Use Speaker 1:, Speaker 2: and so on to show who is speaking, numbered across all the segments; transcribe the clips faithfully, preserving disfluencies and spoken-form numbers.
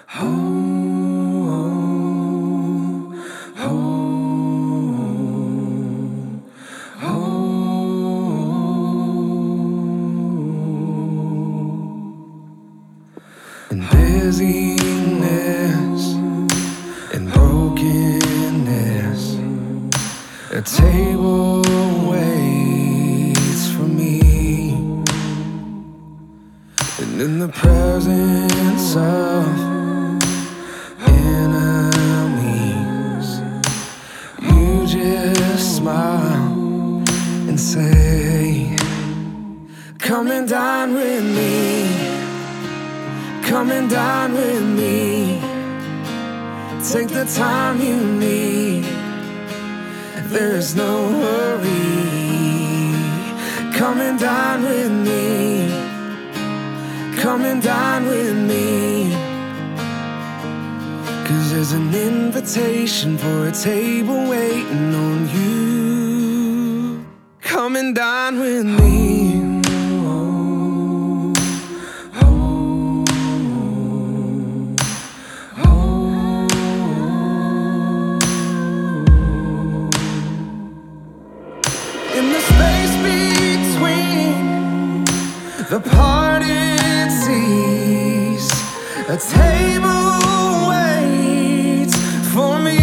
Speaker 1: Oh, oh, oh, oh. And busyness and brokenness, a table waits for me, and in the presence of enemies, you just smile and say, come and dine with me, come and dine with me, take the time you need, there's no hurry. Come and dine with me, come and dine with me, 'cause there's an invitation for a table waiting on you. Come and dine with me. In the space between the parted seas, a table waits for me,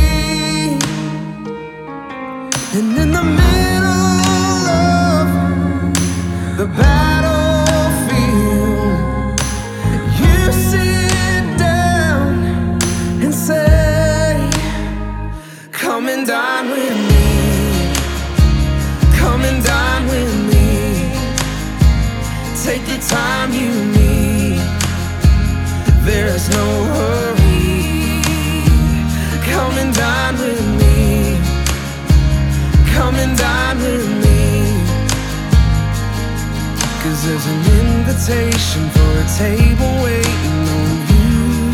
Speaker 1: and in the middle of the battlefield, you sit down and say, come and dine with me, come and dine with me, take the time you need, there's no hurry. Come and dine with me, come and dine with me, 'cause there's an invitation for a table waiting on you.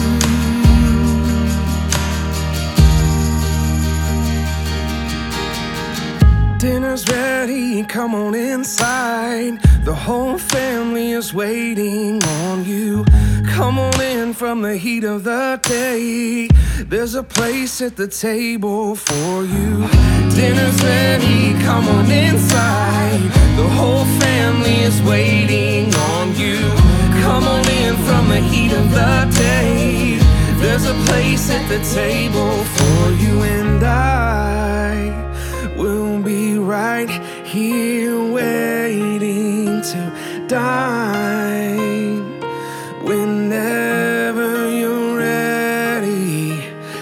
Speaker 1: Dinner's ready, come on inside. The whole family is waiting on you. Come on in from the heat of the day. There's a place at the table for you. Dinner's ready, come on inside. The whole family is waiting on you. Come on in from the heat of the day. There's a place at the table for you, and I will be right here waiting to dine. Whenever you're ready,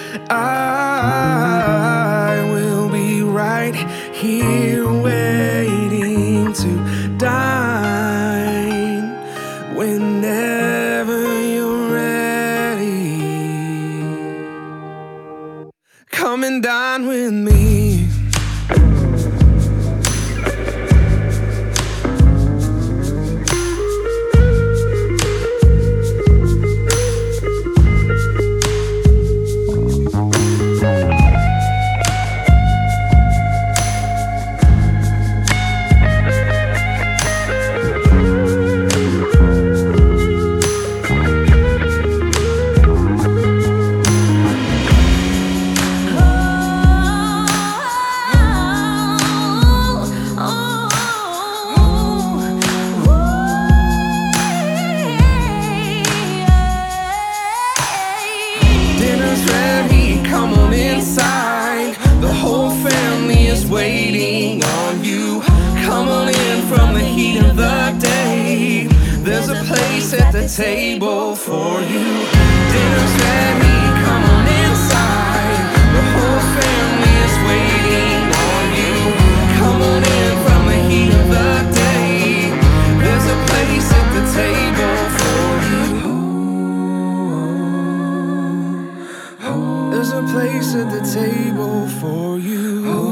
Speaker 1: I will be right here waiting to dine. Whenever you're ready, come and dine with me. Come on inside, the whole family is waiting on you. Come on in from the heat of the day. There's a place at the table for you. Dinner's ready, come on inside. The whole family is waiting on you. Come on in from the heat of the day. There's a place at the table for you. There's a place at the table for you.